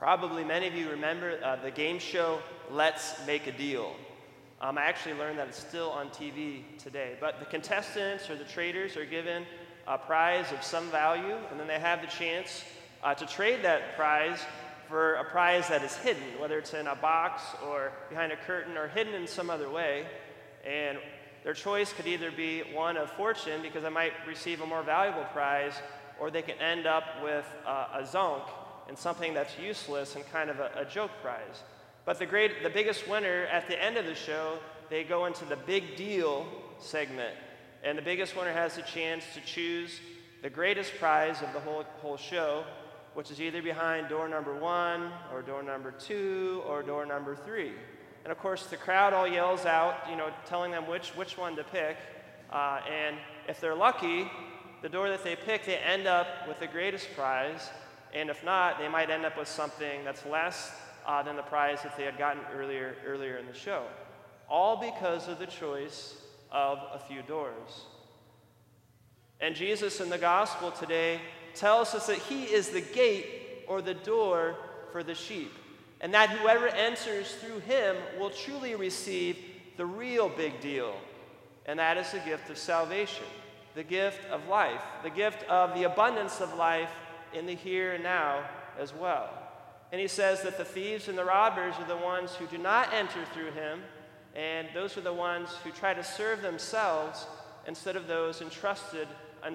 Probably many of you remember the game show Let's Make a Deal. I actually learned that it's still on TV today. But the contestants or the traders are given a prize of some value, and then they have the chance to trade that prize for a prize that is hidden, whether it's in a box or behind a curtain or hidden in some other way. And their choice could either be one of fortune, because they might receive a more valuable prize, or they can end up with a zonk and something that's useless and kind of a joke prize. But the biggest winner at the end of the show, they go into the big deal segment. And the biggest winner has the chance to choose the greatest prize of the whole show, which is either behind door number 1 or door number 2 or door number 3. And of course, the crowd all yells out, telling them which one to pick. And if they're lucky, the door that they pick, they end up with the greatest prize. And if not, they might end up with something that's less than the prize that they had gotten earlier in the show. All because of the choice of a few doors. And Jesus in the gospel today tells us that he is the gate or the door for the sheep, and that whoever enters through him will truly receive the real big deal, and that is the gift of salvation, the gift of life, the gift of the abundance of life in the here and now as well. And he says that the thieves and the robbers are the ones who do not enter through him, and those are the ones who try to serve themselves instead of those entrusted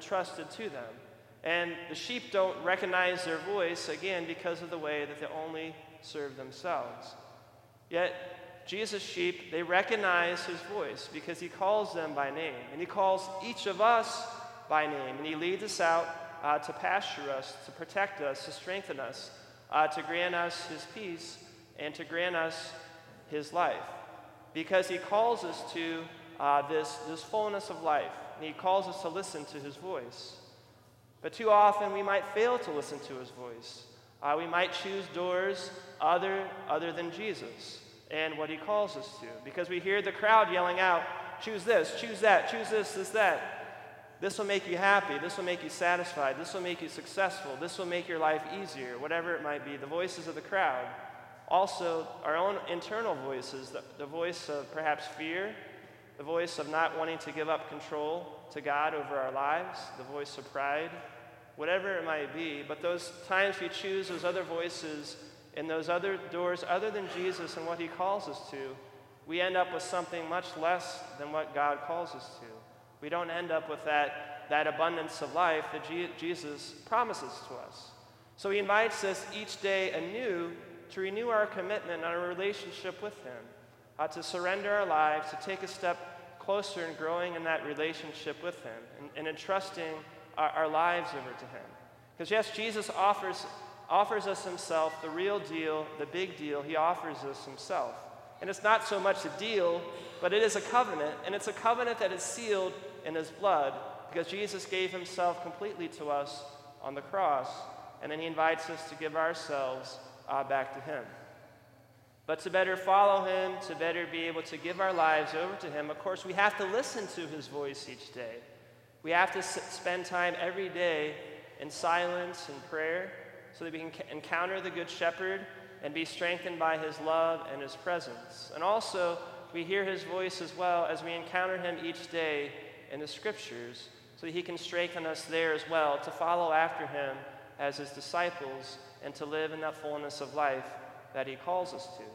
to them. And the sheep don't recognize their voice, again, because of the way that they only serve themselves. Yet, Jesus' sheep, they recognize his voice because he calls them by name. And he calls each of us by name. And he leads us out to pasture us, to protect us, to strengthen us, to grant us his peace, and to grant us his life. Because he calls us to this fullness of life. And he calls us to listen to his voice. But too often we might fail to listen to his voice. We might choose doors other than Jesus and what he calls us to. Because we hear the crowd yelling out, choose this, choose that, choose this, that. This will make you happy. This will make you satisfied. This will make you successful. This will make your life easier, whatever it might be. The voices of the crowd. Also, our own internal voices, the voice of perhaps fear, the voice of not wanting to give up control to God over our lives, the voice of pride, whatever it might be. But those times we choose those other voices and those other doors other than Jesus and what he calls us to, we end up with something much less than what God calls us to. We don't end up with that abundance of life that Jesus promises to us. So he invites us each day anew to renew our commitment and our relationship with him, to surrender our lives, to take a step closer in growing in that relationship with him and entrusting our lives over to him. Because yes, Jesus offers us himself, the real deal, the big deal. He offers us himself. And it's not so much a deal, but it is a covenant, and it's a covenant that is sealed in his blood, because Jesus gave himself completely to us on the cross, and then he invites us to give ourselves back to him. But to better follow him, to better be able to give our lives over to him, of course, we have to listen to his voice each day. We have to spend time every day in silence and prayer so that we can encounter the Good Shepherd and be strengthened by his love and his presence. And also, we hear his voice as well as we encounter him each day in the scriptures so that he can strengthen us there as well to follow after him as his disciples and to live in that fullness of life that he calls us to.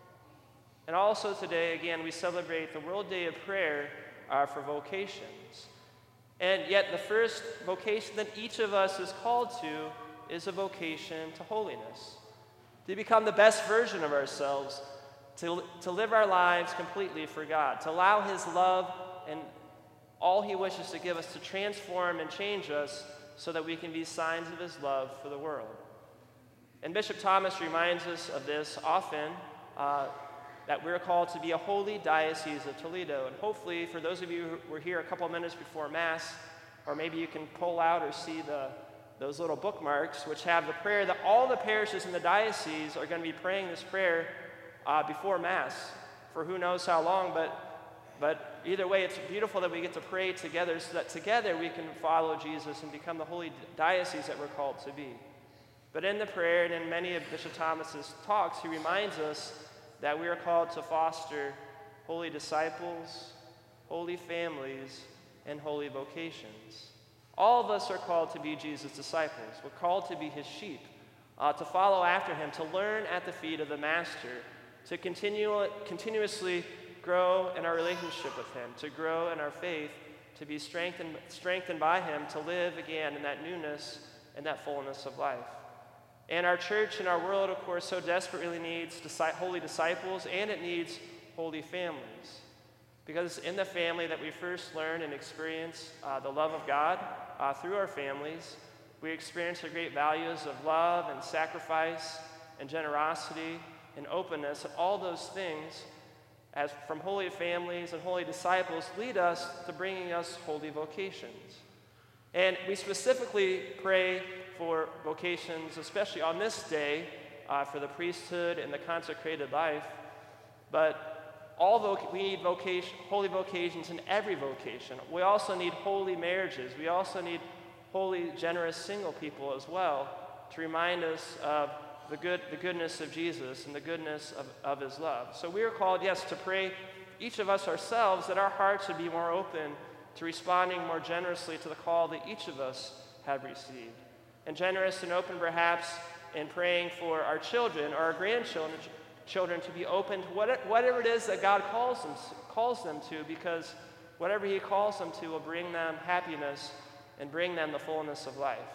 And also today, again, we celebrate the World Day of Prayer for vocations. And yet the first vocation that each of us is called to is a vocation to holiness, to become the best version of ourselves, to live our lives completely for God, to allow his love and all he wishes to give us to transform and change us so that we can be signs of his love for the world. And Bishop Thomas reminds us of this often, that we're called to be a holy diocese of Toledo. And hopefully, for those of you who were here a couple minutes before Mass, or maybe you can pull out or see those little bookmarks, which have the prayer that all the parishes in the diocese are going to be praying this prayer before Mass for who knows how long, but either way, it's beautiful that we get to pray together so that together we can follow Jesus and become the holy diocese that we're called to be. But in the prayer and in many of Bishop Thomas's talks, he reminds us that we are called to foster holy disciples, holy families, and holy vocations. All of us are called to be Jesus' disciples. We're called to be his sheep, to follow after him, to learn at the feet of the Master, to continuously grow in our relationship with him, to grow in our faith, to be strengthened by him, to live again in that newness and that fullness of life. And our church and our world, of course, so desperately needs holy disciples, and it needs holy families. Because in the family that we first learn and experience the love of God through our families, we experience the great values of love and sacrifice and generosity and openness, and all those things, as from holy families and holy disciples, lead us to bringing us holy vocations. And we specifically pray for vocations, especially on this day, for the priesthood and the consecrated life. But we need holy vocations in every vocation. We also need holy marriages. We also need holy, generous single people as well, to remind us of the goodness of Jesus and the goodness of his love. So we are called, yes, to pray, each of us ourselves, that our hearts would be more open to responding more generously to the call that each of us have received. And generous and open, perhaps, in praying for our children or our grandchildren to be open to whatever it is that God calls them to, because whatever he calls them to will bring them happiness and bring them the fullness of life.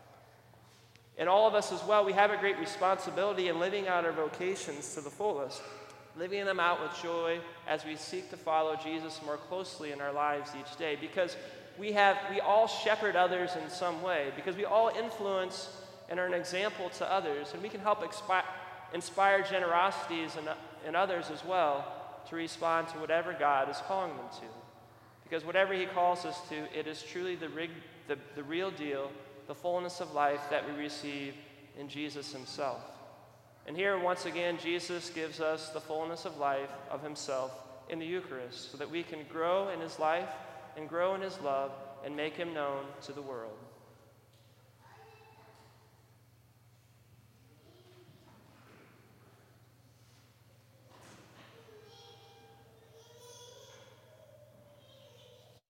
And all of us as well, we have a great responsibility in living out our vocations to the fullest, living them out with joy as we seek to follow Jesus more closely in our lives each day, because we all shepherd others in some way, because we all influence and are an example to others, and we can help inspire generosities in others as well to respond to whatever God is calling them to. Because whatever he calls us to, it is truly the real deal, the fullness of life that we receive in Jesus himself. And here, once again, Jesus gives us the fullness of life of himself in the Eucharist, so that we can grow in his life and grow in his love and make him known to the world.